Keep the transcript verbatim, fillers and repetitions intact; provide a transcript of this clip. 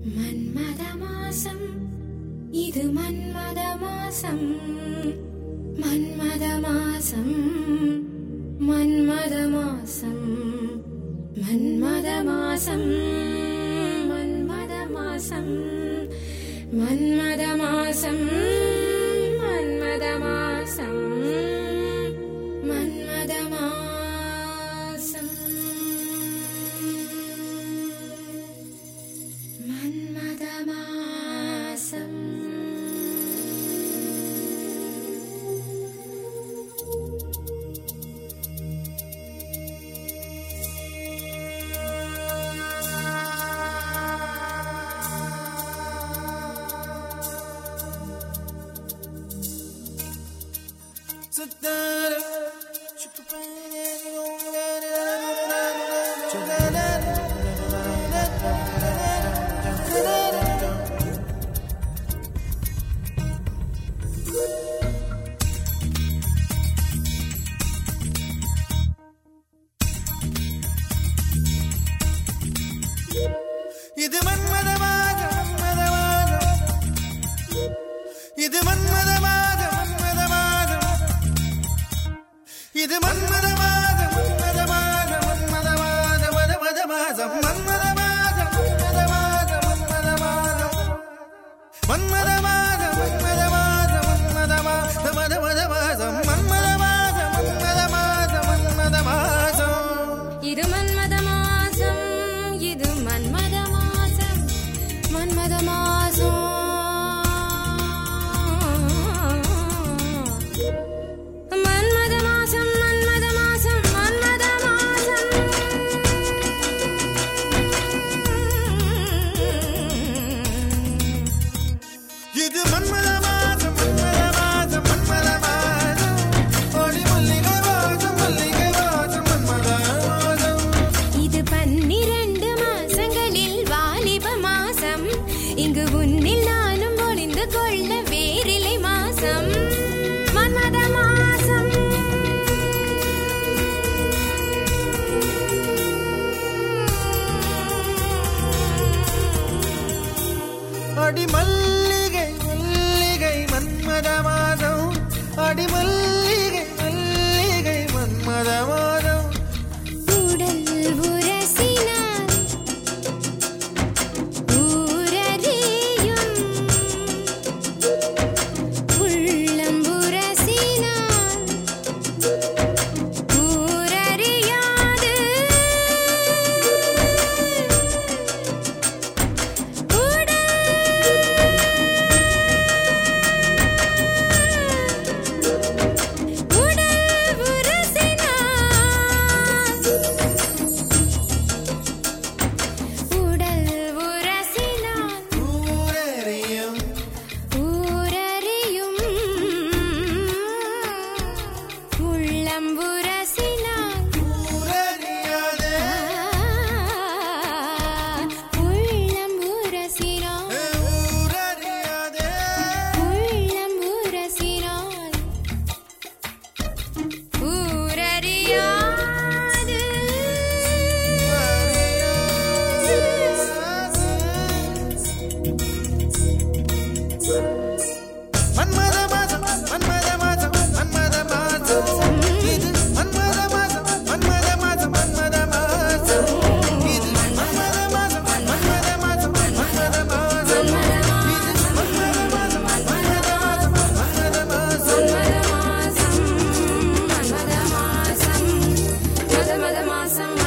மன்மத மாசம் இது மன்மத மாசம் மன்மத மாசம் மன்மத மாசம் மன்மத மாசம் மன்மத மாசம் மன்மத மாசம் மன்மத மாசம் மன்மத மாசம் மன்மத மாசம் இது மன்மதமாக மன்மதமாக இது மன்மதமாக மன்மதமாக இது மன்மதமாக மன்மதமாக மன்மதமாக மன்மதமாக மன்மதமாக மன்மதமாக மன்மதமாக மன்மதமாக மன்மதமாக மன்மதமாக மன்மதமாக மன்மதமாக மன்மதமாக இது மன்மத மாசம் இது மன்மத மாசம் மன்மத மாசம் மன்மத மாசம் மன்மத மாசம் மன்மத மாசம் இது மன்மதமாக மன்மதமாக மன்மதமாக ஓடி மல்லிகை வாசம் மல்லிகை வாசம் மன்மதமாக இது பன்னிரண்டு மாசங்களில் வாலிப மாசம் இங்கு உன்னில் நானும் ஒளிந்து கொள்ள வேறிலை மாசம் மன்மத மாசம் அடி மல்லிகை மல்லிகை மன்மத மாதம் அடி மல்லிகை மல்லிகை மன்மத மாதம் உடல் உரசினார் ஊரறியும் உள்ளம் உரசினார் ஊரறியாது உடல் உரசினார் உடல் உரசினார் ஊரறியும் ஊரறியும் உள்ளம் உரசினார் ஊரறியாதே உள்ளம் உரசினார் ஊரறியாதே உள்ளம் உரசினார் ஊரறியாது மன்மத மாதம் மன்மத மாதம் மன்மத மாதம் இது மன்மத மாதம் மன்மத மாதம் மன்மத மாதம் இது மன்மத மாதம் மன்மத மாதம் மன்மத மாதம் இது மன்மத மாதம் மன்மத மாதம் மன்மத மாதம் மன்மத மாசம் மன்மத மாசம் மன்மத மாசம்